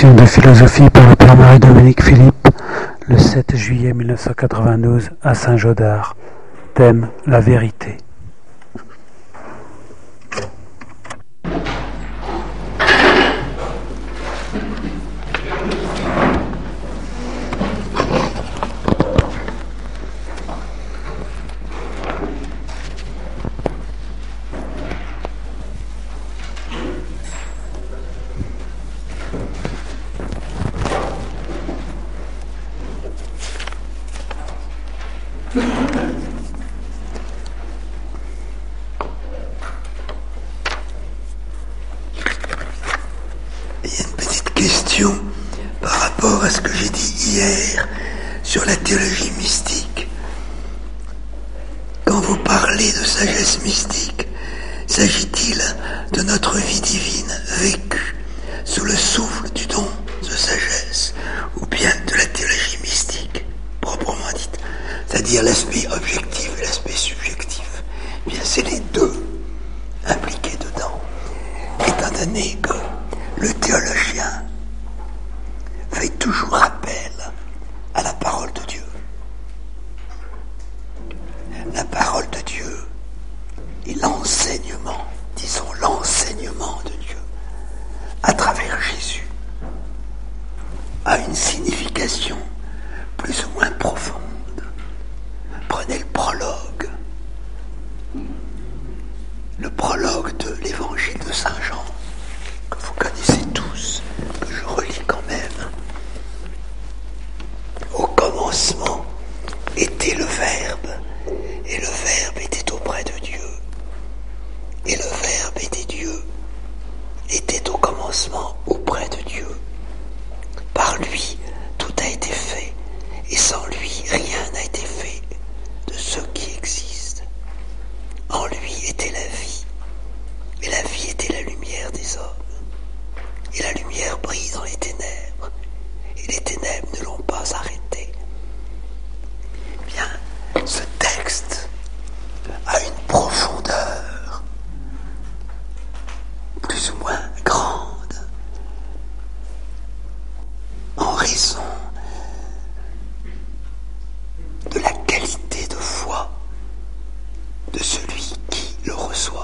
lection de philosophie par le Père Marie-Dominique Philippe, le 7 juillet 1992 à Saint-Gaudard. Thème: la vérité. Il y a une petite question par rapport à ce que j'ai dit hier sur la théologie mystique. Quand vous parlez de sagesse mystique, s'agit-il de notre vie divine vécue sous le souffle du don de sagesse, ou bien de la théologie mystique, proprement dite, c'est-à-dire l'aspect objectif et l'aspect subjectif? Eh bien, c'est les deux impliqués dedans, étant donné que le théologien fait toujours appel à la parole de Dieu. La parole de Dieu et l'enseignement, disons l'enseignement de Dieu, à travers Jésus, a une signification plus ou moins profonde. Prenez le prologue de l'évangile de Saint Jean, que vous connaissez tous, que je relis quand même. Au commencement était le Verbe, et le Verbe était auprès de Dieu, et le Verbe était Dieu, était au commencement auprès de Dieu. Par lui, tout a été fait, et sans lui, rien n'a été fait de ce qui existe. En lui était la vie, et la vie était la lumière des hommes. Et la lumière brille dans les ténèbres, et les ténèbres ne l'ont pas arrêté. Bien, ce texte a une profondeur plus ou moins grande en raison de la qualité de foi de celui qui le reçoit.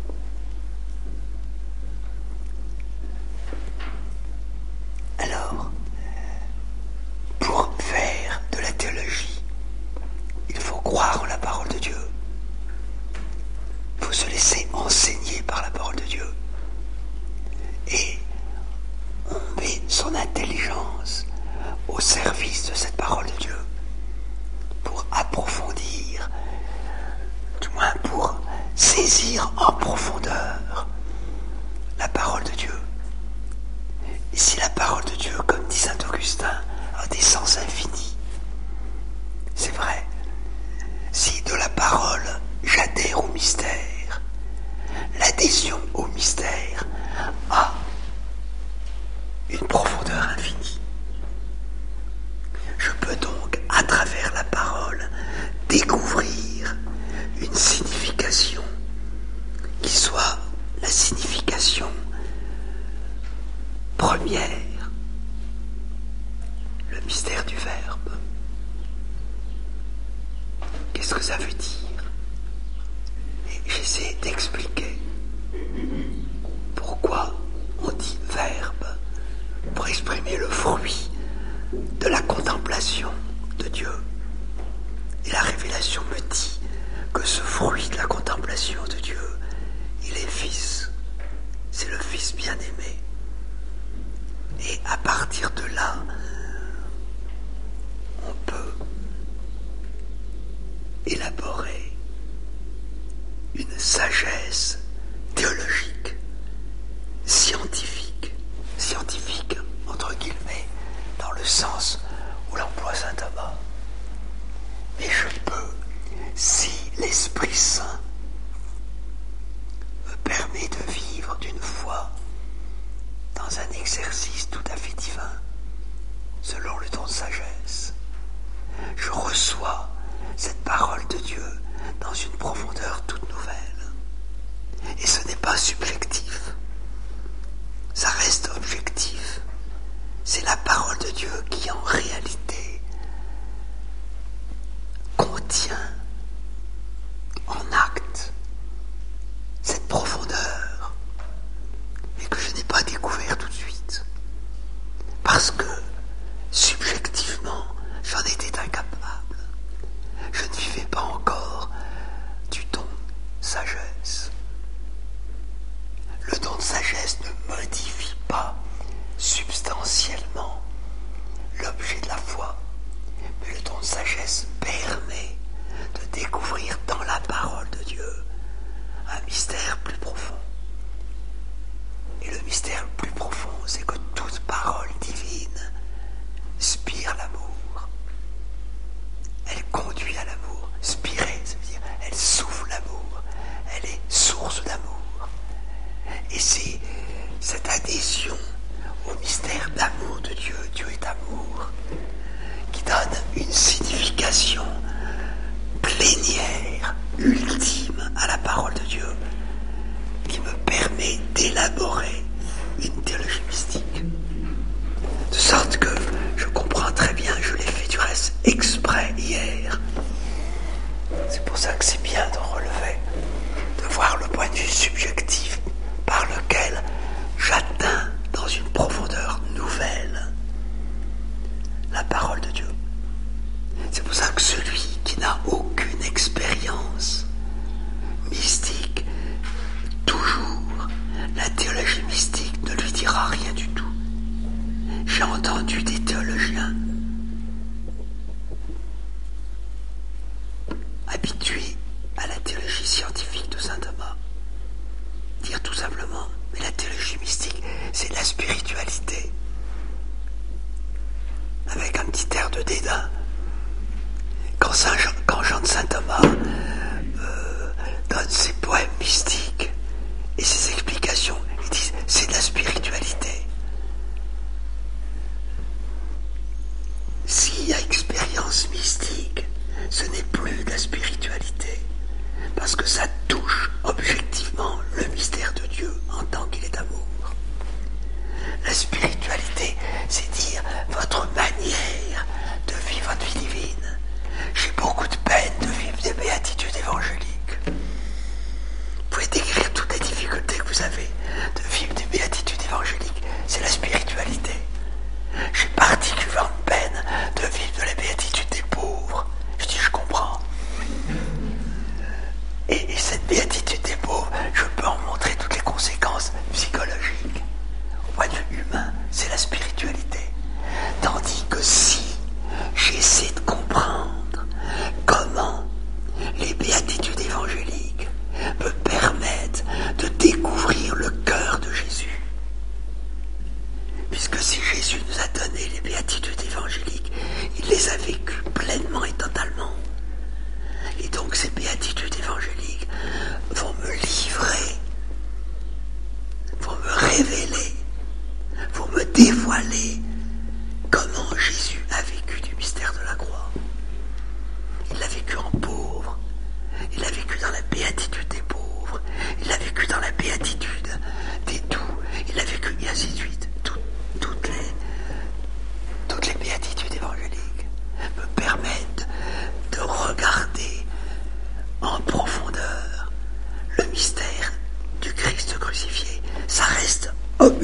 Alors, pour faire de la théologie, il faut croire en la parole de Dieu. Il faut se laisser enseigner par la parole de Dieu. Et on met son intelligence au service de cette parole de Dieu pour approfondir, du moins pour saisir en profondeur la parole de Dieu. Et si la parole de Dieu, comme dit saint Augustin, a des sens infinis, c'est vrai. Si de la parole j'adhère au mystère, l'adhésion au mystère a une profondeur infinie. Je peux donc, à travers la parole, découvrir une signification qui soit la signification première, le mystère du Verbe. Qu'est-ce que ça veut dire? Et j'essaie d'expliquer pourquoi on dit Verbe pour exprimer le fruit de la contemplation de Dieu. Et la révélation me dit que ce fruit de la contemplation de Dieu, il est Fils. C'est le Fils bien-aimé. Et à partir de là, on peut élaborer une sagesse théologique, scientifique entre guillemets, dans le sens où l'emploie saint Thomas. Mais je peux, si l'Esprit Saint me permet de vivre d'une foi dans un exercice tout à fait divin, selon le don de sagesse, je reçois cette parole de Dieu dans une profondeur toute nouvelle. sagesse. Le don de sagesse ne modifie pas substantiellement l'objet de la foi, mais le don de sagesse permet de découvrir dans la parole de Dieu un mystère plus profond. Et le mystère le plus profond, c'est que toute parole divine spire l'amour. Elle conduit à l'amour. Spirer, ça veut dire elle souffle l'amour. Elle est source d'amour. Et c'est cette adhésion au mystère d'amour de Dieu, Dieu est amour, qui donne une signification plénière, ultime à la parole de Dieu, qui me permet d'élaborer une théologie mystique. De sorte que je comprends très bien, je l'ai fait du reste exprès hier. C'est pour ça que c'est bien de relever, de voir le point de vue subjectif par lequel j'atteins dans une profondeur nouvelle la parole de Dieu. C'est pour ça que celui qui n'a aucune expérience mystique, toujours, la théologie mystique ne lui dira rien du tout. J'ai entendu des théologiens habitués à la théologie scientifique de saint Thomas dire tout simplement, mais la théologie mystique, c'est la spiritualité. Avec un petit air de dédain. Quand Jean de saint Thomas donne ses poèmes mystiques et ses explications, ils disent c'est de la spiritualité. S'il y a expérience mystique, ce n'est plus de la spiritualité, parce que ça touche objectivement le mystère de Dieu en tant qu'il est amour. La spiritualité, c'est dire votre manière de vivre votre vie divine. J'ai beaucoup de peine de vivre des béatitudes évangéliques. Vous pouvez décrire toutes les difficultés que vous avez de vivre des béatitudes évangéliques. C'est la spiritualité. J'ai particulièrement peine de vivre de la béatitude des pauvres. Je dis, je comprends. Et cette béatitude des pauvres, je peux en montrer toutes les conséquences psychologiques. Au point de vue humain, c'est la spiritualité. Tandis que si j'essaie de comprendre comment les béatitudes évangéliques me permettent de découvrir le cœur de Jésus, puisque si Jésus nous a donné les béatitudes évangéliques, il les a vécues pleinement et totalement. Et donc ces béatitudes évangéliques vont me livrer, vont me révéler, vont me dévoiler comment Jésus a vécu du mystère de la croix. Il l'a vécu en pauvre, il l'a vécu dans la béatitude des pauvres, il l'a vécu dans la béatitude des doux, il l'a vécu et ainsi de suite. Toutes les béatitudes évangéliques me permettent de regarder en profondeur le mystère du Christ crucifié. Ça reste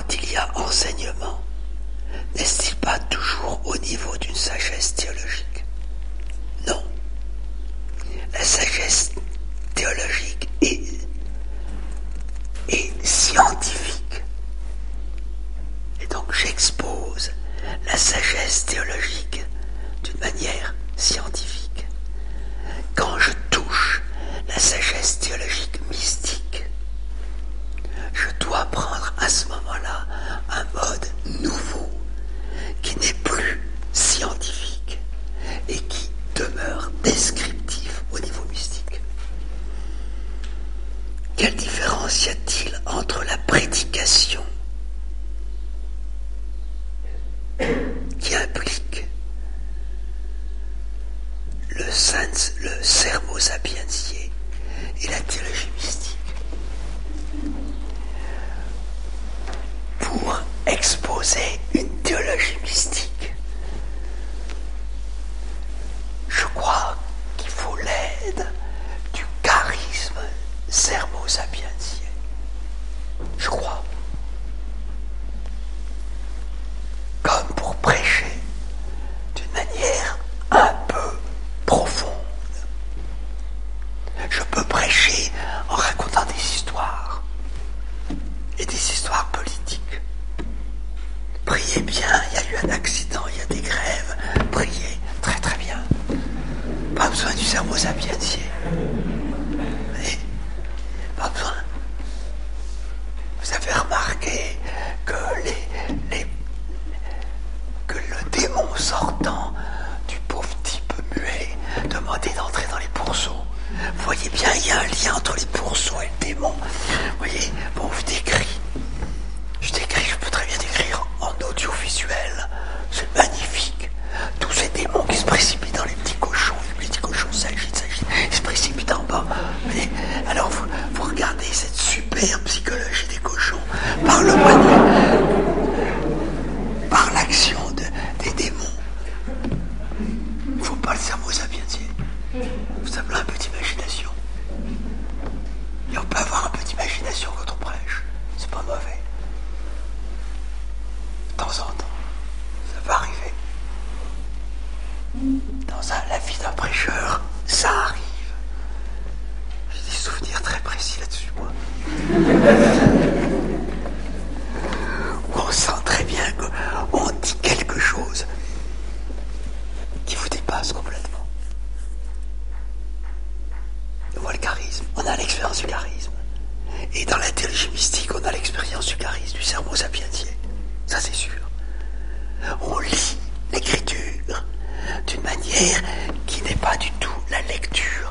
quand il y a enseignement, n'est-il pas toujours au niveau d'une sagesse théologique? Non. La sagesse théologique est scientifique. Et donc j'expose la sagesse théologique d'une manière scientifique. Quand je touche la sagesse théologique mystique, je dois prendre à ce moment-là un mode nouveau qui n'est plus scientifique et qui demeure descriptif au niveau mystique. Quelle différence y a-t-il entre la prédication qui implique le sermo sapientiae et la théologie mystique? Pour exposer une théologie mystique, je crois qu'il faut l'aide du charisme sermo sapientiae. Je crois. Comme pour prêcher d'une manière un peu profonde. Je peux prêcher en racontant des histoires, et des histoires politiques. Priez bien, il y a eu un accident, il y a des grèves, priez, très très bien. Pas besoin du sermo sapientiae. Pas besoin. Vous avez remarqué que que le démon sortant du pauvre type muet demandait d'entrer dans les pourceaux. Vous voyez bien, il y a un lien entre les pourceaux et le démon. Vous voyez, bon, je décris, je peux très bien décrire en audiovisuel. C'est magnifique. Tous ces démons qui se précipitent dans les petits cochons, s'agitent, ils se précipitent en bas. Mais, alors vous regardez cette super psychologie des cochons par le par l'action des démons. Il ne faut pas le sermo sapientiae. Vous simplement un peu d'imagination. Et on peut avoir un peu d'imagination quand on prêche. C'est pas mauvais. De temps en temps, ça va arriver. Dans la vie d'un prêcheur, ça arrive. J'ai des souvenirs très précis là-dessus, moi. Où on sent très bien qu'on dit quelque chose qui vous dépasse complètement. On voit le charisme, on a l'expérience du charisme. Et dans la théologie mystique, on a l'expérience du charisme, du sermo sapientiae. Ça, c'est sûr. On lit l'écriture d'une manière qui n'est pas du tout la lecture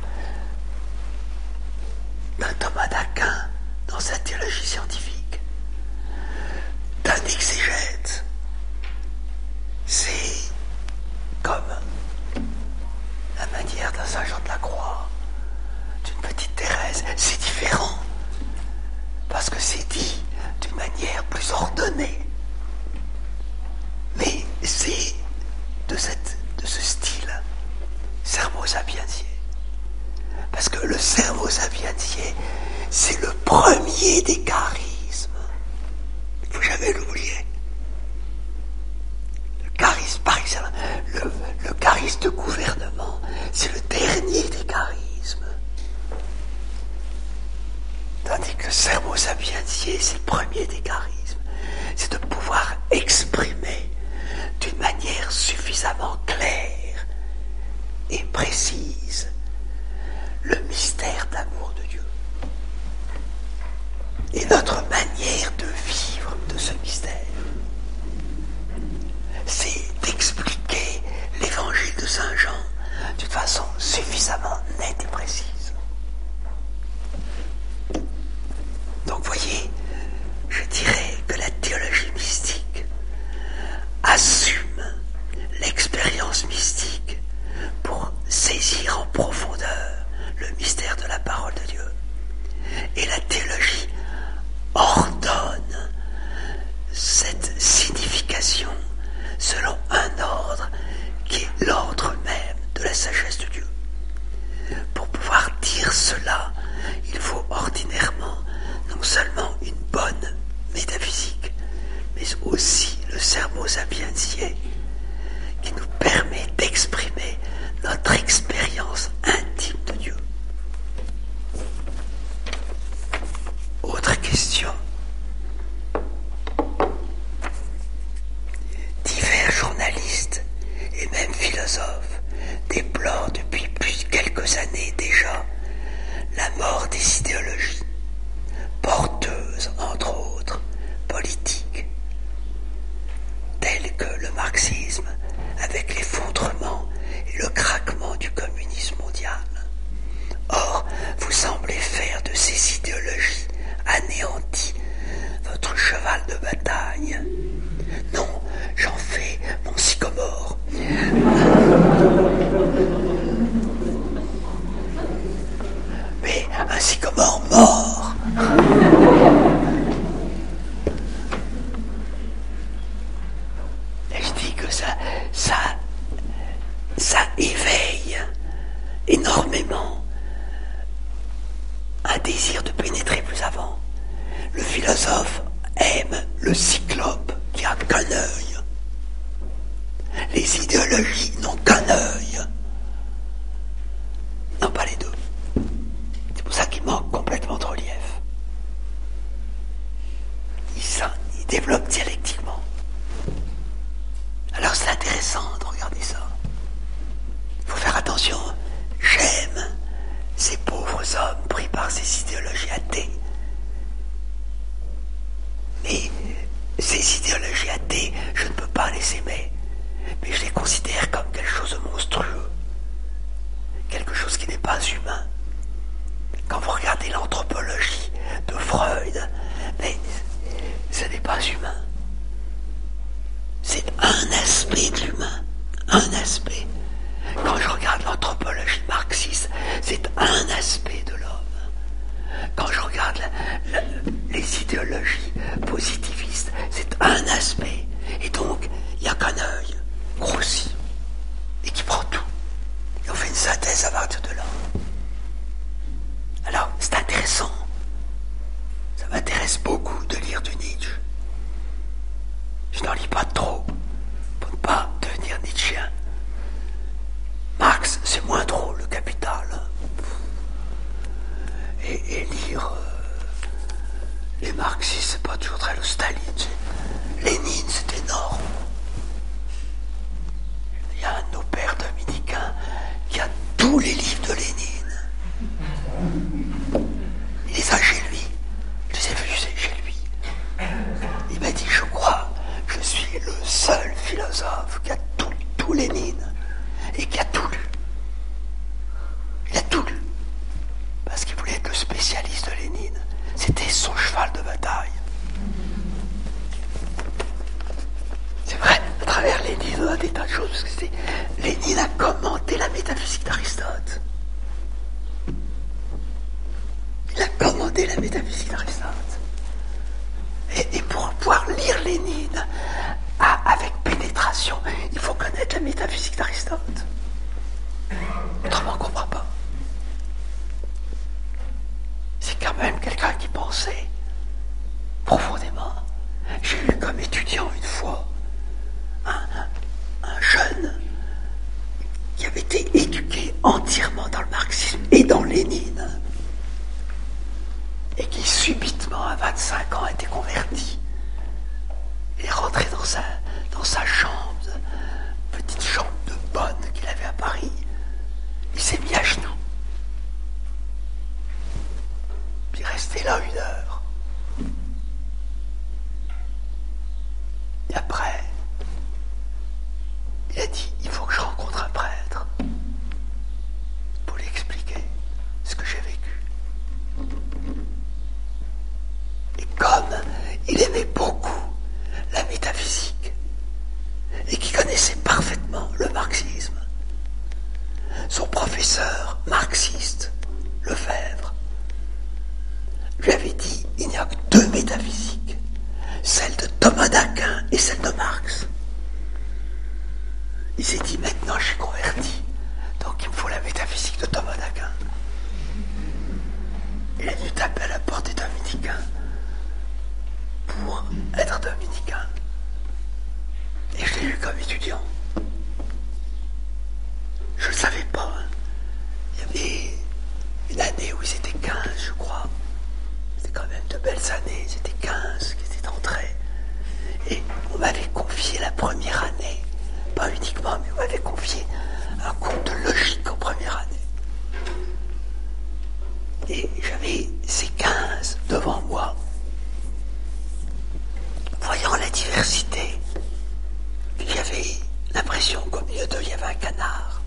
d'un Thomas d'Aquin dans sa théologie scientifique, d'un exégète. C'est comme la manière d'un Saint Jean de la Croix, d'une petite Thérèse. C'est différent, parce que c'est dit d'une manière plus ordonnée. Mais c'est de ce style, sermo sapientiae. Parce que le sermo sapientiae, c'est le premier des charismes. Il ne faut jamais l'oublier. Le charisme, par exemple, le charisme de gouvernement, c'est le dernier des charismes. Tandis que le sermo sapientiae, c'est le premier des charismes. C'est de pouvoir exprimer d'une manière suffisamment claire et précise le mystère d'amour de Dieu et notre manière de vivre de ce mystère. C'est d'expliquer l'évangile de Saint Jean d'une façon suffisamment nette et précise. Donc voyez, je dirais que la théologie mystique assume l'expérience mystique pour saisir en profondeur le mystère de la parole de Dieu. Et la théologie question. Divers journalistes et même philosophes déplorent depuis quelques années déjà la mort des idéologies, porteuses entre autres politiques, telles que le marxisme, avec l'effondrement et le craquement du communisme mondial. Or, vous semblez faire de ces idéologies anéanties votre cheval de bataille. Non, j'en fais mon sycomore. Mais un sycomore mort. Et je dis que ça éveille énormément un désir de pénétrer plus avant. Le philosophe aime le cyclope qui a qu'un œil. Les idéologies n'ont qu'un œil. Non, pas les deux. C'est pour ça qu'il manque complètement de relief. Il développe dialectiquement. Alors c'est intéressant de regarder ça. Il faut faire attention. J'aime ces pauvres hommes pris par ces idéologies athées. Mais ces idéologies athées, je ne peux pas les aimer. Mais je les considère comme quelque chose de monstrueux. Quelque chose qui n'est pas humain. Quand vous regardez l'anthropologie de Freud, mais ce n'est pas humain. C'est un aspect de l'humain. Un aspect. Quand je regarde l'anthropologie marxiste, c'est un aspect de l'homme. Quand je regarde les idéologies positivistes, c'est un aspect. Et donc, il n'y a qu'un œil grossi et qui prend tout. Et on fait une synthèse à partir de là. Alors, c'est intéressant. Ça m'intéresse beaucoup de lire du Nietzsche. Je n'en lis pas trop pour ne pas devenir nietzschéen. Marx, c'est moins drôle, le Capital. Et lire les marxistes, c'est pas toujours très... Le Staline, Lénine, c'est énorme. Il y a un de nos pères dominicains qui a tous les livres de Lénine. Il les a chez lui. Je les ai vus chez lui. Il m'a dit, je crois, je suis le seul philosophe qui a tout Lénine et qui a tout lu. Il a tout lu. Parce qu'il voulait être le spécialiste de Lénine. C'était son cheval de bataille. C'est vrai, à travers Lénine, on a des tas de choses, parce que Lénine a commenté la métaphysique d'Aristote. Il a commenté la métaphysique d'Aristote. Et pour pouvoir lire Lénine avec pénétration, il faut connaître la métaphysique d'Aristote. Autrement, on ne comprend pas. C'est quand même quelqu'un qui pensait profondément. J'ai eu comme étudiant une fois un jeune qui avait été éduqué entièrement dans le marxisme et dans Lénine et qui subitement à 25 ans a été converti. Il est rentré dans sa chambre, petite chambre de bonne qu'il avait à Paris. Il s'est mis à genoux. Puis il est resté là 1 heure. Et après, il a dit, il faut que je rencontre un prêtre pour lui expliquer ce que j'ai vécu. Et comme il aimait beaucoup la métaphysique et qu'il connaissait parfaitement le marxisme, son professeur marxiste, Lefebvre, lui avait dit, il n'y a que 2 métaphysiques, celle de Thomas d'Aquin et celle de Marx. Il s'est dit, maintenant je suis converti, donc il me faut la métaphysique de Thomas d'Aquin. Il a dû taper à la porte des dominicains pour être dominicain. Et je l'ai lu comme étudiant. Je ne le savais pas. Il y avait une année où ils étaient 15, je crois. C'était quand même de belles années, c'était 15 qui étaient entrés. Et on m'avait confié la première année, pas uniquement, mais on m'avait confié un cours de logique en première année. Et j'avais ces 15 devant moi, voyant la diversité. J'avais l'impression qu'au milieu d'eux, il y avait un canard.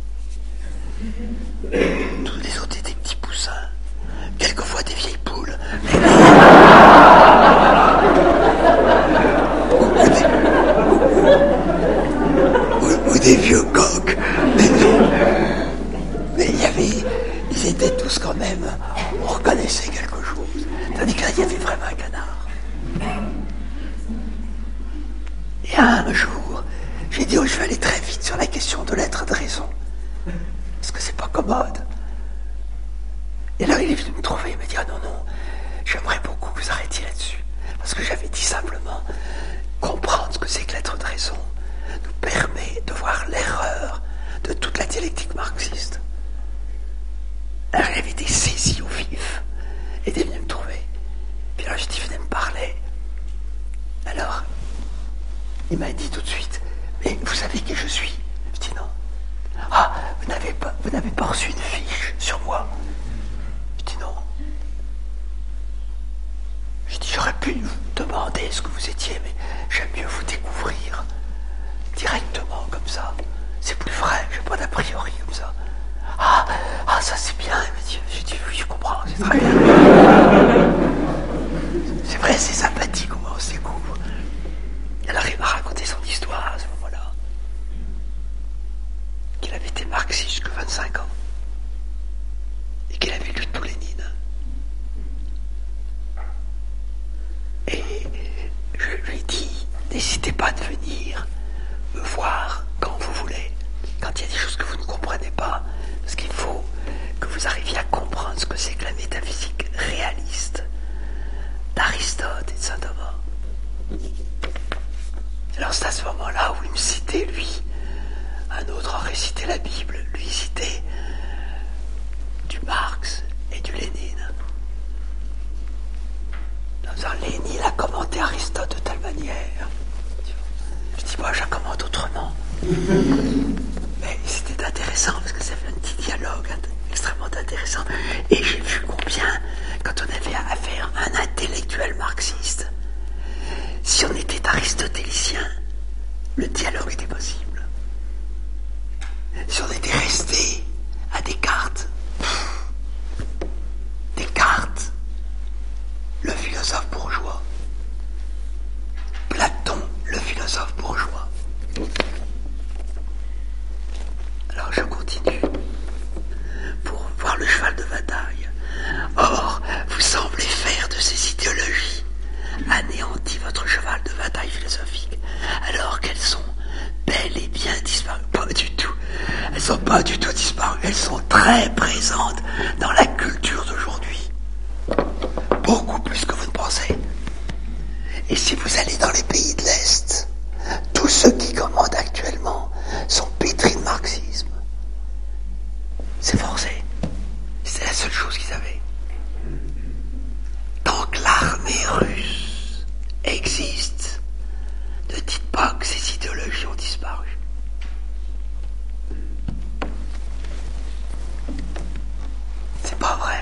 Tous les autres étaient petits poussins, quelquefois des vieilles poules. Ou des vieux coqs. Mais ils étaient tous quand même, on reconnaissait quelque chose. Tandis que là, il y avait vraiment un canard. Et un jour, j'ai dit, je vais aller très vite sur la question de l'être de raison. Parce que c'est pas commode. Et là, il est venu me trouver, il m'a dit, ah non, j'aimerais beaucoup que vous arrêtiez là-dessus. Parce que j'avais dit simplement, comprendre ce que c'est que l'être de raison nous permet de voir l'erreur de toute la dialectique marxiste. Alors il avait été saisi au vif, et il est venu me trouver. Puis alors je dis, venez me parler. Alors, il m'a dit tout de suite, mais vous savez qui je suis? Je dis non. Ah, vous n'avez pas reçu une fiche sur moi? Je dis non. Je dis, j'aurais pu vous demander ce que vous étiez, mais j'aime mieux vous découvrir directement comme ça. C'est plus vrai, j'ai pas d'a priori comme ça. Ah, ça c'est bien. J'ai dit, oui, je comprends, c'est très bien. C'est vrai, c'est sympathique comment on se découvre. Alors il m'a raconté son histoire à ce moment-là. Qu'il avait été marxiste jusqu'à 25 ans. Et qu'il avait lu tout Lénine. Et je lui ai dit, n'hésitez pas de venir me voir quand vous voulez, quand il y a des choses que vous ne comprenez pas, parce qu'il faut que vous arriviez à comprendre ce que c'est que la métaphysique réaliste d'Aristote et de Saint-Thomas. Alors c'est à ce moment-là où il me citait, lui, un autre aurait cité la Bible, lui il citait du Marx et du Lénine. Lénine a commenté Aristote de telle manière. Je dis, moi, je la commente autrement. Mais c'était intéressant parce que ça fait un petit dialogue extrêmement intéressant. Et j'ai vu combien, quand on avait affaire à un intellectuel marxiste, si on était aristotélicien, le dialogue était possible. Si on était resté à Descartes, le philosophe bourgeois, Platon, le philosophe bourgeois. Alors je continue pour voir le cheval de bataille. Or, vous semblez faire de ces idéologies anéanti votre cheval de bataille philosophique, alors qu'elles sont bel et bien disparues. Pas du tout. Elles sont pas du tout disparues. Elles sont très présentes dans la culture d'aujourd'hui. Beaucoup plus que vous ne pensez. Et si vous allez dans les pays de l'Est, tous ceux qui commandent actuellement sont pétris de marxisme. C'est forcé. C'est la seule chose qu'ils avaient. Tant que l'armée russe existe, ne dites pas que ces idéologies ont disparu. C'est pas vrai.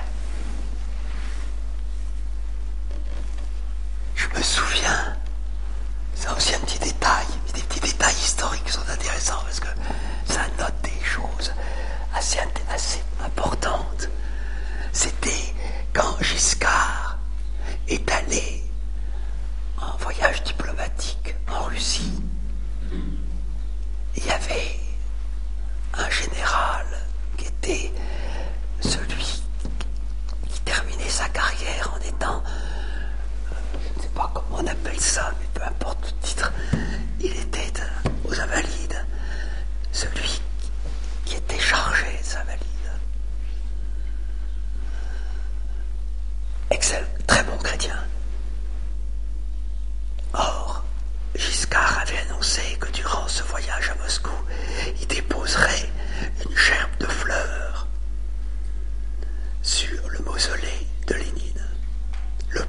Je me souviens, c'est aussi un petit détail, mais des petits détails historiques qui sont intéressants parce que ça note des choses assez importantes. C'était quand Giscard est allé en voyage diplomatique en Russie. Il y avait un général qui était celui qui terminait sa carrière en étant, je ne sais pas comment on appelle ça, mais peu importe le titre, il était aux Invalides, celui qui était chargé des Invalides. Excellent, très bon chrétien. Or, Giscard avait annoncé que durant ce voyage à Moscou, il déposerait une gerbe de fleurs sur le mausolée de Lénine, le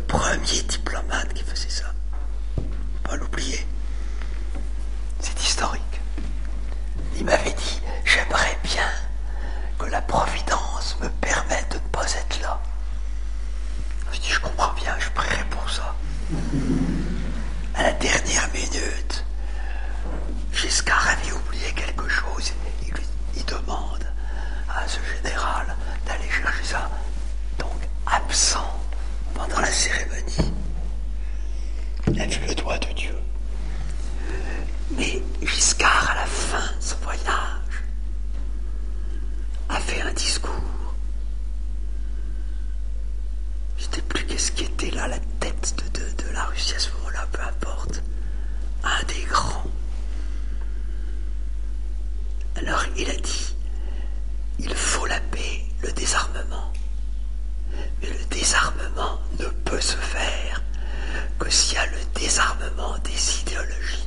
la Russie à ce moment-là, peu importe, un des grands. Alors il a dit, il faut la paix, le désarmement. Mais le désarmement ne peut se faire que s'il y a le désarmement des idéologies.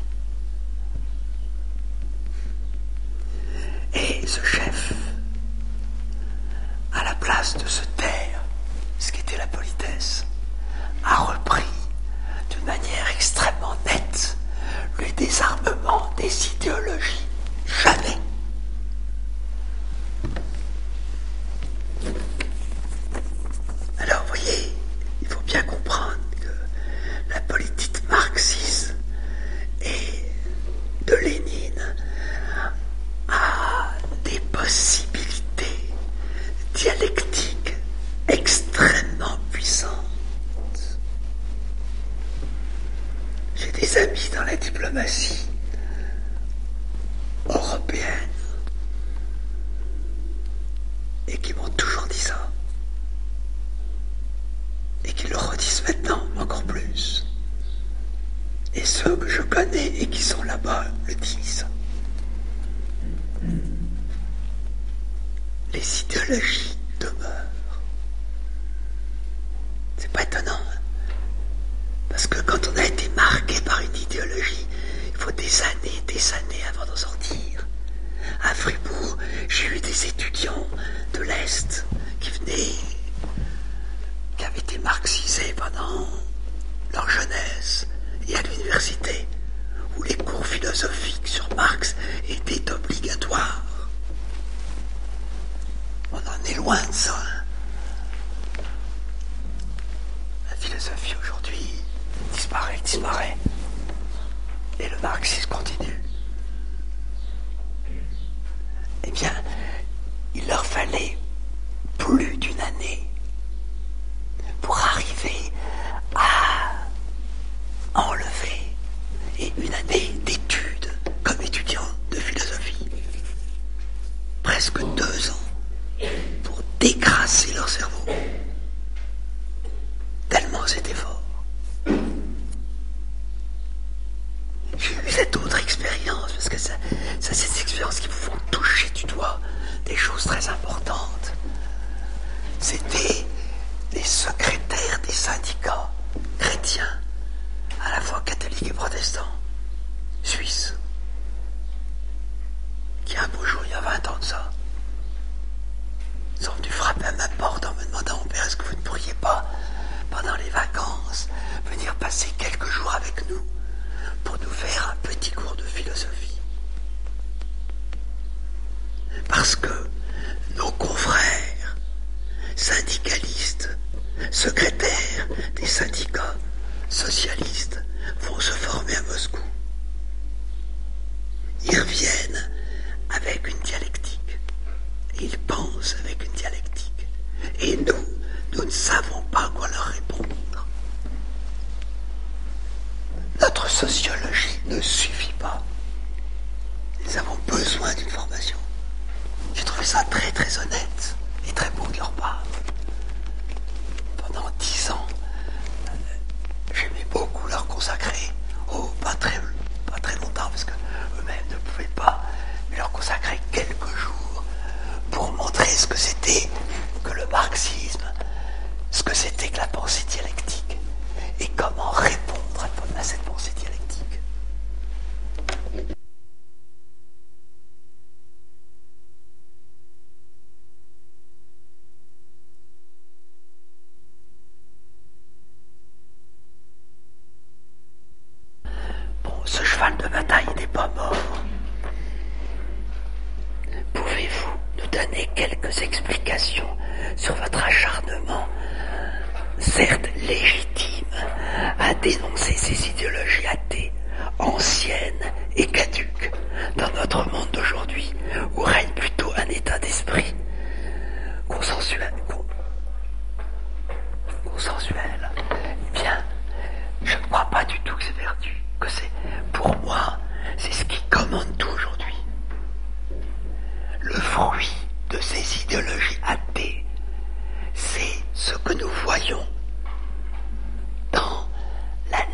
Et ce chef, à la place de se taire, ce qui était la politesse, a repris d'une manière extrêmement nette le désarmement des idéologies. Jamais. Alors, vous voyez, il faut bien comprendre que la politique marxiste et de Lénine a des possibilités dialectiques extrêmement puissantes. J'ai des amis dans la diplomatie européenne et qui m'ont toujours dit ça. Et qui le redisent maintenant encore plus. Et ceux que je connais et qui sont là-bas le disent. Les idéologies demeurent. C'est pas étonnant, hein? Parce que quand on a été marqué par une idéologie, il faut des années avant d'en sortir. À Fribourg, j'ai eu des étudiants de l'Est qui avaient été marxisés pendant leur jeunesse et à l'université, où les cours philosophiques sur Marx étaient obligatoires. On en est loin de ça. La philosophie aujourd'hui disparaît. Et le marxisme continue. Eh bien, il leur fallait plus d'une année pour arriver à enlever, et une année d'études comme étudiant de philosophie, presque 2 ans, pour décrasser leur cerveau. Tellement c'était fort. J'ai eu cette autre expérience, parce que ça c'est des expériences qui vous font toucher du doigt des choses très importantes. C'était les secrétaires des syndicats chrétiens, à la fois catholiques et protestants, suisses, qui un beau jour, il y a 20 ans de ça, sont venus frapper à ma porte en me demandant: mon père, est-ce que vous ne pourriez pas, pendant les vacances, venir passer quelques jours avec nous pour nous faire un petit cours de philosophie? Parce que nos confrères syndicalistes, secrétaires des syndicats socialistes, vont se former à Moscou. Ils reviennent avec une dialectique. Ils pensent avec une dialectique. Et nous ne savons pas quoi leur répondre. Notre sociologie ne suffit pas. Nous avons besoin d'une formation. J'ai trouvé ça très très honnête et très beau de leur part. Pendant 10 ans, j'aimais beaucoup leur consacrer, pas très longtemps, parce qu'eux-mêmes ne pouvaient pas, mais leur consacrer quelques jours pour montrer ce que c'était que le marxisme, ce que c'était que la pensée dialectique, et comment répondre à cette pensée dialectique. Ce cheval de bataille n'est pas mort. Pouvez-vous nous donner quelques explications sur votre acharnement, certes légitime, à dénoncer ces idéologies athées, anciennes et caduques, dans notre monde d'aujourd'hui, où règne plutôt un état d'esprit consensuel? Eh bien, je ne crois pas du tout que c'est perdu. Que c'est, pour moi, c'est ce qui commande tout aujourd'hui. Le fruit de ces idéologies athées, c'est ce que nous voyons dans la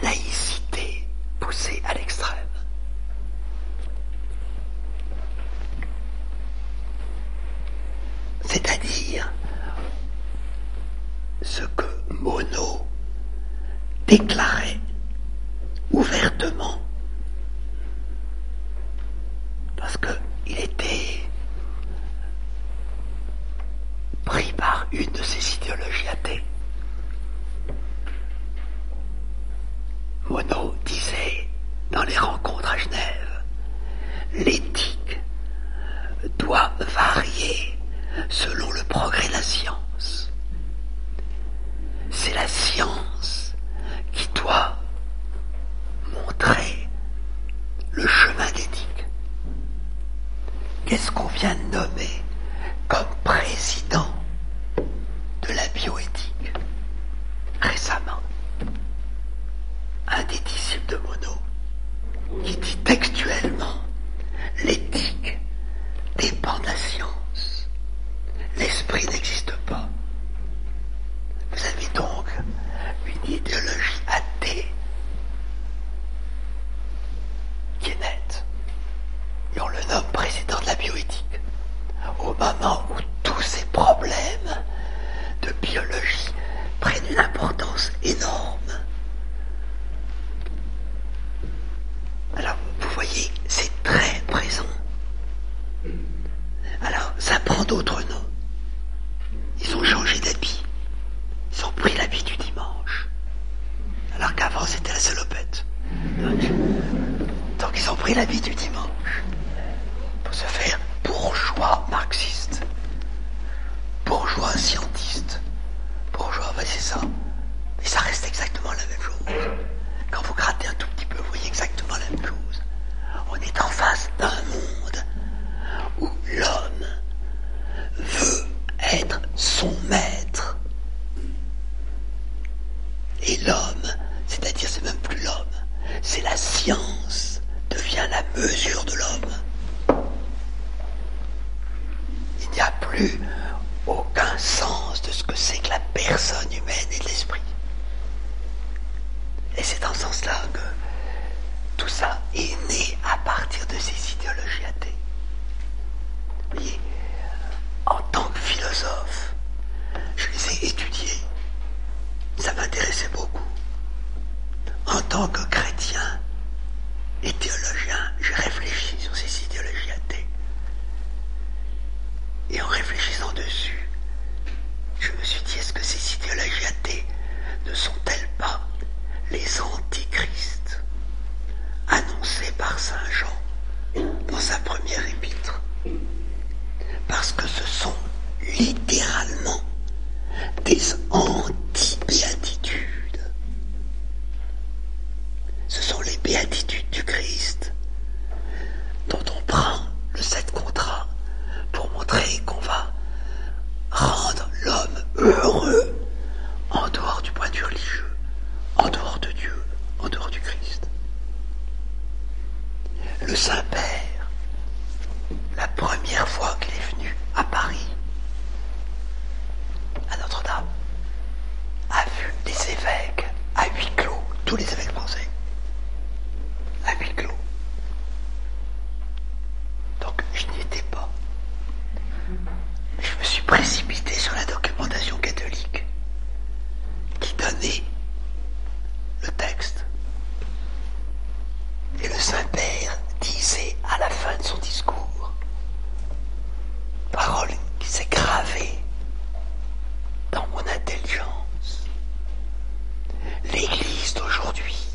Monod disait dans les rencontres à Genève, l'éthique doit varier selon le progrès de la science. C'est la science qui doit montrer le chemin d'éthique. Qu'est-ce qu'on vient de nommer comme président de la bioéthique récemment? Un des disciples de Monod qui dit textuellement: l'éthique dépend de la science. L'esprit n'existe pas. Vous avez donc une idéologie athée qui est nette. Et on le nomme président de la bioéthique. Au moment où tous ces problèmes de biologie prennent une importance énorme. Alors, vous voyez, c'est très présent. Alors, ça prend d'autres noms. Ils ont changé d'habit. Ils ont pris l'habit du dimanche. Alors qu'avant, c'était la salopette. Donc ils ont pris l'habit du dimanche pour se faire bourgeois marxiste, bourgeois scientiste, bourgeois, c'est ça. Mais ça reste exactement la même chose. Quand vous grattez un tout petit peu, vous voyez exactement la même chose. On est en face d'un monde où l'homme veut être son maître. Et l'homme, c'est-à-dire c'est même plus l'homme, c'est la science, devient la mesure de l'homme. Il n'y a plus aucun sens de ce que c'est que la personne humaine et de l'esprit. Et c'est dans ce sens-là que tout ça est né à partir de ces idéologies athées. Vous voyez, en tant que philosophe, je les ai étudiés. Ça m'intéressait beaucoup. En tant que chrétien et théologien, j'ai réfléchi sur ces idéologies athées. Et en réfléchissant dessus, je me suis dit, est-ce que ces idéologies athées ne sont-elles pas les antichrists annoncés par Saint Jean dans sa première épître? Parce que ce sont littéralement des anti-béatitudes. Ce sont les béatitudes du Christ dont on prend le 7 contrat pour montrer qu'on va rendre l'homme heureux en dehors du point de vue religieux, en dehors de Dieu, en dehors du Christ. Le Saint-Père, la première fois qu'il est venu à Paris, à Notre-Dame, a vu les évêques à huis clos, tous les évêques français, à huis clos. Donc je n'y étais pas. Mais je me suis précipité sur la documentation catholique qui donnait le texte. Et le Saint-Père disait à la fin de son discours, parole qui s'est gravée dans mon intelligence: l'Église d'aujourd'hui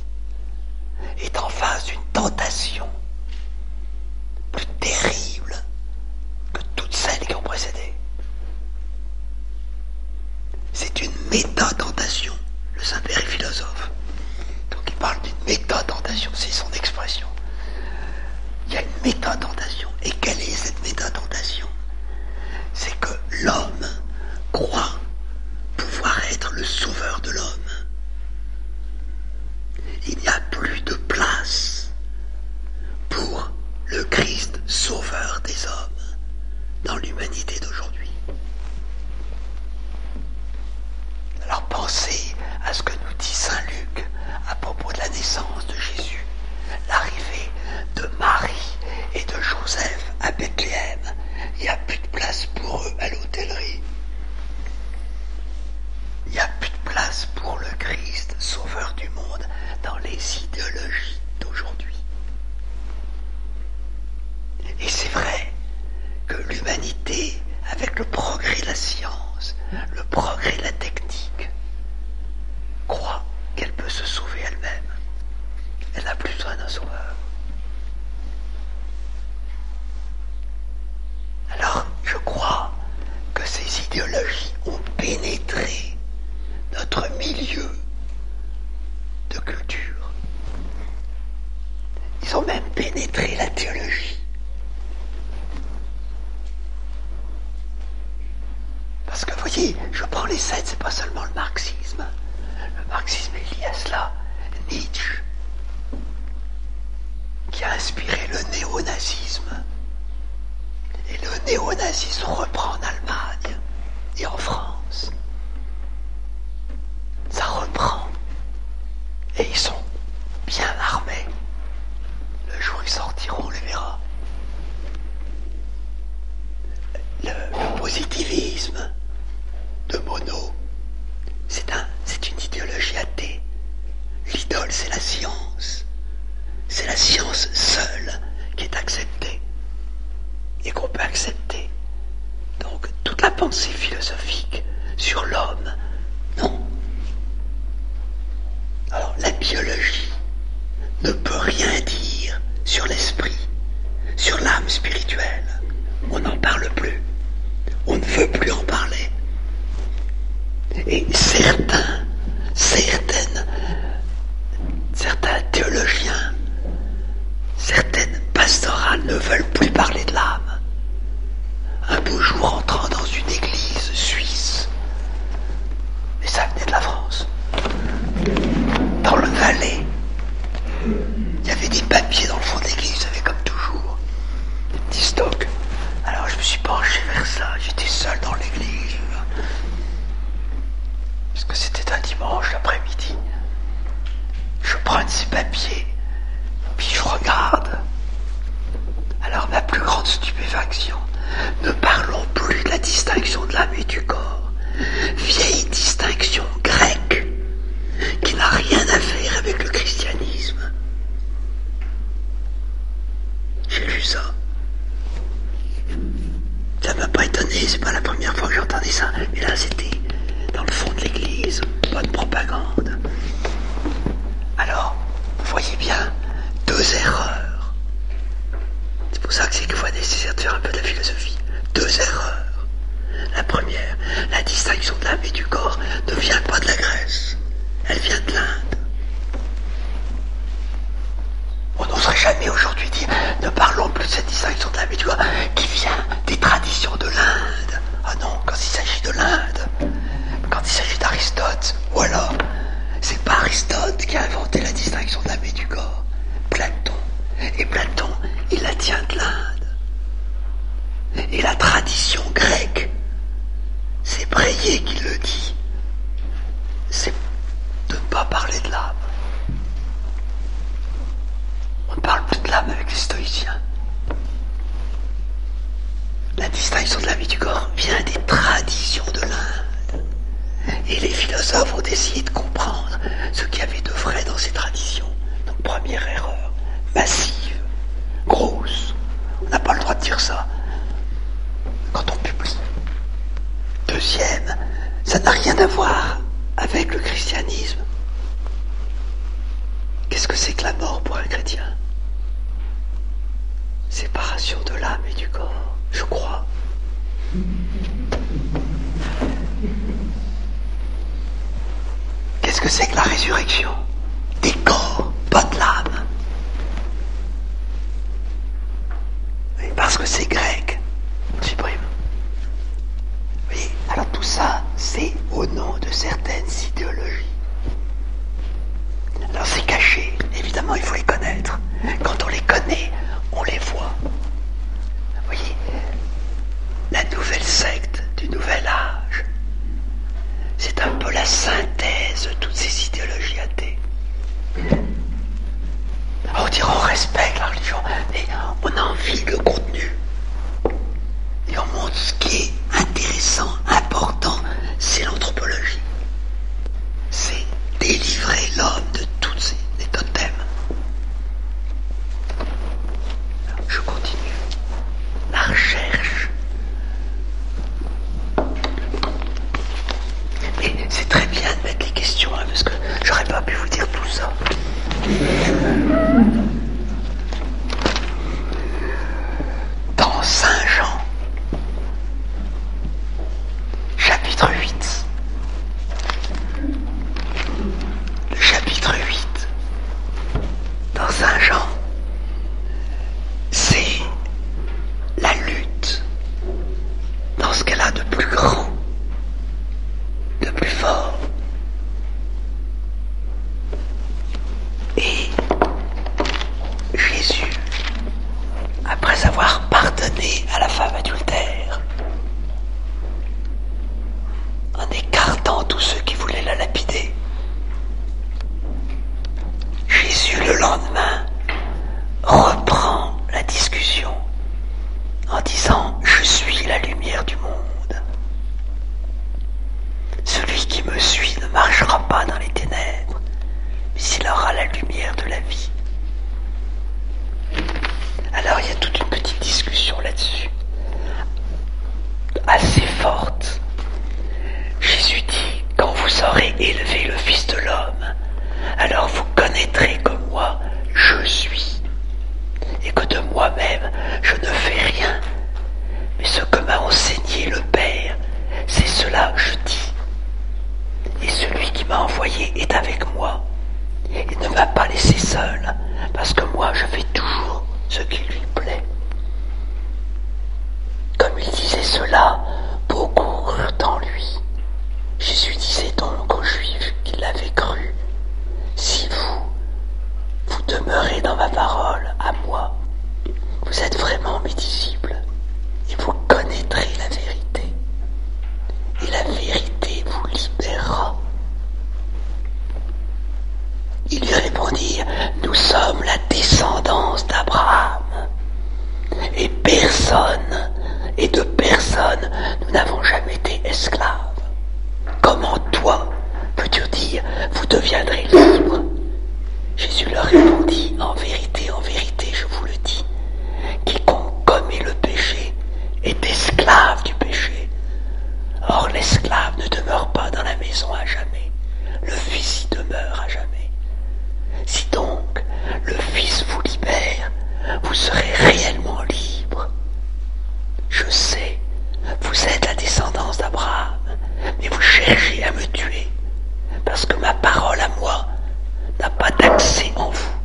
inspiré le néonazisme. Et le néonazisme reprend en Allemagne et en France. Ça reprend. Et ils sont bien armés. Le jour où ils sortiront, on les verra. Le positivisme de Monod, c'est une idéologie athée. L'idole, c'est la science. C'est la science seule qui est acceptée et qu'on peut accepter. Donc, toute la pensée philosophique sur l'homme, non. Alors, la biologie ne peut rien dire sur l'esprit, sur l'âme spirituelle. On n'en parle plus. On ne veut plus en parler. Et certains théologiens, certaines pastorales ne veulent plus parler de l'âme. Un beau jour, entrant dans une église suisse, et ça venait de la France, dans le Valais, il y avait des papiers dans le fond de l'église, vous savez, comme toujours, des petits stocks. Alors je me suis penché vers ça, j'étais seul dans l'église, parce que c'était un dimanche l'après-midi. Je prends ces papiers, puis je regarde. Alors ma plus grande stupéfaction, ne parlons plus de la distinction de l'âme et du corps, vieille distinction grecque, qui n'a rien à faire avec le christianisme. J'ai lu ça. Ça m'a pas étonné, c'est pas la première fois que j'entendais ça, mais là c'était dans le fond de l'église, bonne propagande. Alors, vous voyez bien, 2 erreurs. C'est pour ça que c'est qu'il faut nécessaire de faire un peu de la philosophie. 2 erreurs. La première, la distinction de l'âme et du corps ne vient pas de la Grèce, elle vient de l'Inde. On n'oserait jamais aujourd'hui dire, ne parlons plus de cette distinction de l'âme et du corps, qui vient des traditions de l'Inde. Ah non, quand il s'agit de l'Inde, quand il s'agit d'Aristote, voilà. C'est pas Aristote qui a inventé la distinction de l'âme et du corps. Platon. Et Platon, il la tient de l'Inde. Et la tradition grecque, c'est Breillet qui le dit, c'est de ne pas parler de l'âme. On ne parle plus de l'âme avec les stoïciens. La distinction de l'âme et du corps vient des traditions de l'Inde. Et les philosophes ont essayé de comprendre ce qu'il y avait de vrai dans ces traditions. Donc première erreur, massive, grosse. On n'a pas le droit de dire ça quand on publie. Deuxième, ça n'a rien à voir avec le christianisme. Qu'est-ce que c'est que la mort pour un chrétien? Séparation de l'âme et du corps, je crois. Qu'est-ce que c'est que la résurrection? Des corps, pas de l'âme. Oui, parce que c'est grec, on supprime. Oui, alors tout ça, c'est au nom de certaines idéologies. Alors c'est caché, évidemment il faut les connaître. Quand on les connaît, on les voit. Vous voyez, la nouvelle secte du nouvel âge, c'est un peu la synthèse de toutes ces idéologies athées. On dirait on respecte la religion, mais on a envie de contenu. Et on montre ce qui est intéressant, important, c'est l'anthropologie. C'est délivrer l'homme de tous les totems. Alors, je continue. La recherche. Et c'est très bien de mettre les questions, hein, parce que j'aurais pas pu vous dire tout ça. Dans Saint Jean, chapitre 8. Le chapitre 8. la lumière de la vie. Alors il y a toute une petite discussion là-dessus, assez forte. Jésus dit, quand vous aurez élevé le Fils de l'homme, alors vous connaîtrez que moi, je suis, et que de moi-même, je ne fais rien, mais ce que m'a enseigné le Père, c'est cela que je dis. Et celui qui m'a envoyé est avec moi, et ne m'a pas laissé seul, parce que moi, je fais toujours ce qui lui plaît. Comme il disait cela, beaucoup crurent en lui. Jésus disait donc aux Juifs qui l'avaient cru, si vous demeurez dans ma parole, à moi, vous êtes vraiment mes disciples, et vous connaîtrez la vérité, et la vérité vous libérera. Ils lui répondirent, nous sommes la descendance d'Abraham, et de personne, nous n'avons jamais été esclaves. Comment toi peux-tu dire, vous deviendrez libres? Jésus leur répondit, en vérité, je vous le dis, quiconque commet le péché est esclave du péché. Or l'esclave ne demeure pas dans la maison à jamais, le Fils y demeure à jamais. Si donc le Fils vous libère, vous serez réellement libre. Je sais, vous êtes la descendance d'Abraham, mais vous cherchez à me tuer, parce que ma parole à moi n'a pas d'accès en vous.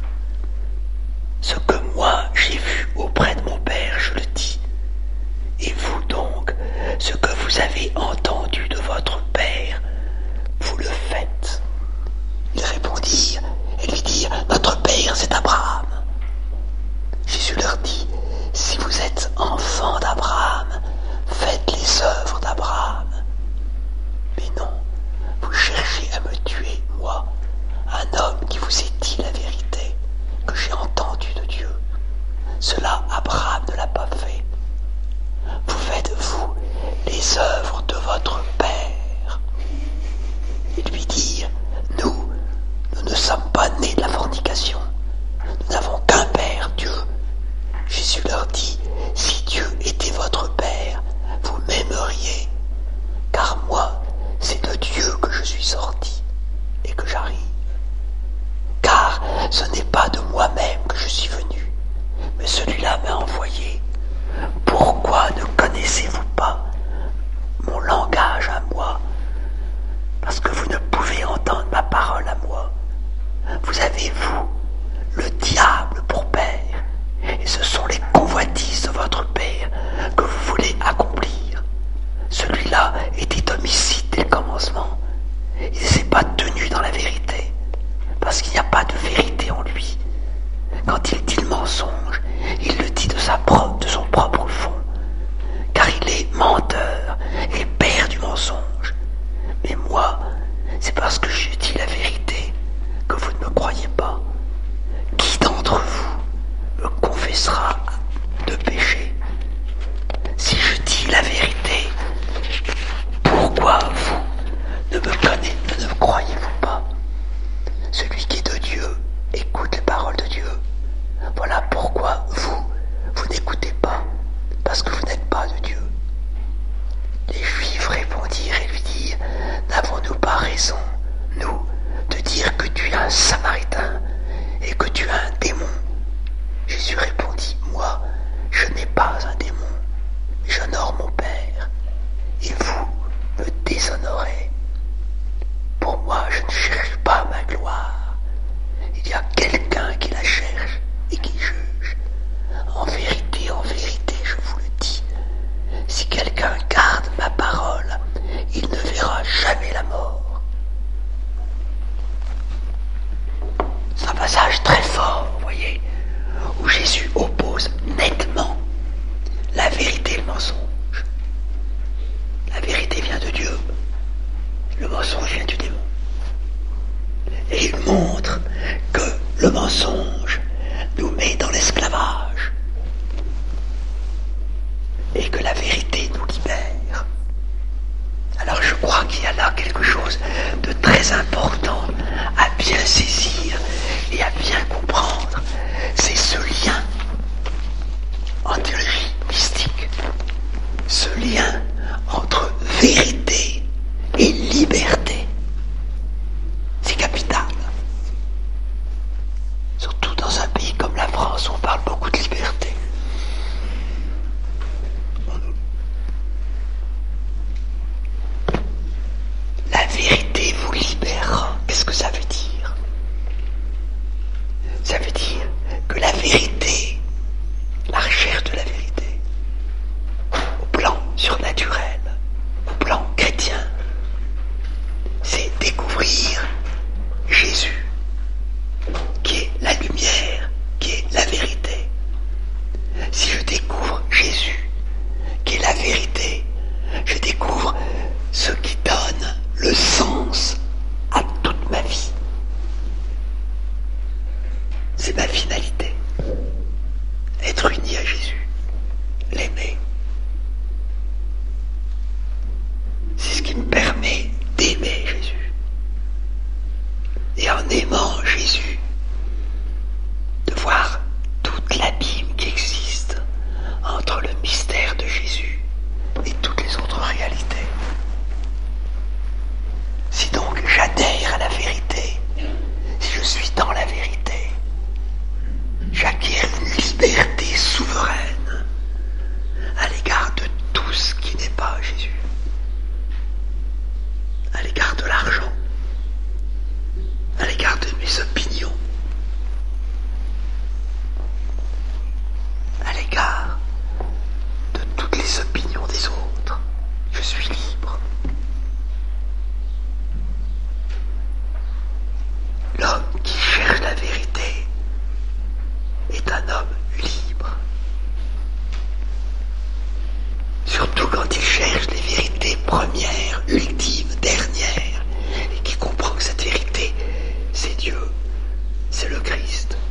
Ce que moi j'ai vu auprès de mon Père, je le dis. Et vous donc, ce que vous avez entendu de votre Père, vous le faites. Ils répondirent et lui dirent, notre Père c'est Abraham. Jésus leur dit, si vous êtes enfants d'Abraham, faites les œuvres d'Abraham. Mais non, vous cherchez à me tuer, moi, un homme qui vous ait dit la vérité, que j'ai entendue de Dieu. Cela, Abraham ne l'a pas fait. Vous faites, vous, les œuvres de votre Père. Ils lui dirent, nous ne sommes pas nés de la fornication. Nous n'avons qu'un Père, Dieu. Jésus leur dit, si Dieu était votre Père, vous m'aimeriez, car moi, c'est de Dieu que je suis sorti et que j'arrive. Car ce n'est pas de moi-même que je suis venu, mais celui-là m'a envoyé. Pourquoi ne connaissez-vous pas mon langage à moi? Parce que vous ne pouvez entendre ma parole à moi. Vous avez, vous, le diable pour père, et ce sont les convoitises de votre Père que vous voulez accomplir. Celui-là était homicide dès le commencement. Il ne s'est pas tenu dans la vérité, parce qu'il n'y a pas de vérité en lui. Quand il dit le mensonge, il le dit de son propre fond, car il est menteur et père du mensonge. Mais moi, c'est parce que je dis la vérité que vous ne me croyez pas. Qui d'entre vous me confessera de péché? Si je dis la vérité, pourquoi vous ne me croyez-vous pas? Celui qui est de Dieu écoute les paroles de Dieu. Voilà pourquoi vous n'écoutez pas, parce que vous n'êtes pas de Dieu. Les Juifs répondirent et lui dirent, n'avons-nous pas raison, nous, de dire que tu es un Samaritain et que tu es un démon? Jésus répondit, moi, je n'ai pas un démon, mais j'honore mon Père, et vous me déshonorez. Pour moi, je ne cherche pas ma gloire. Il y a quelqu'un qui la cherche et qui juge. En vérité, je vous le dis, si quelqu'un garde ma parole, il ne verra jamais la mort. C'est un passage très fort, vous voyez, où Jésus oppose nettement la vérité et le mensonge. La vérité vient de Dieu, le mensonge vient du démon. Et il montre que le mensonge nous met dans l'esclavage et que la vérité nous libère. Alors je crois qu'il y a là quelque chose de très important à bien saisir toute liberté. La vérité vous libérera. Qu'est-ce que ça veut dire? Ça veut dire que la vérité, la recherche de la vérité, au plan surnaturel, au plan chrétien, c'est découvrir Jésus, qui est la lumière, qui est la vérité. Si je découvre Jésus, qui est la vérité, je découvre ce qui donne le sens à toute ma vie. C'est ma finalité. Être uni à Jésus, l'aimer. C'est ce qui me permet d'aimer Jésus. Et en aimant Jésus, de voir toute l'abîme qui existe entre le mystère de Jésus et toutes les autres réalités. Si donc j'adhère à la vérité, si je suis dans la vérité, j'acquiers une liberté souveraine à l'égard de tout ce qui n'est pas Jésus, à l'égard de l'argent, à l'égard de mes opinions, à l'égard de toutes les opinions des autres. Je suis libre. L'homme qui cherche la vérité est un homme libre. Surtout quand il cherche les vérités premières, ultimes, dernières, et qui comprend que cette vérité, c'est Dieu, c'est le Christ.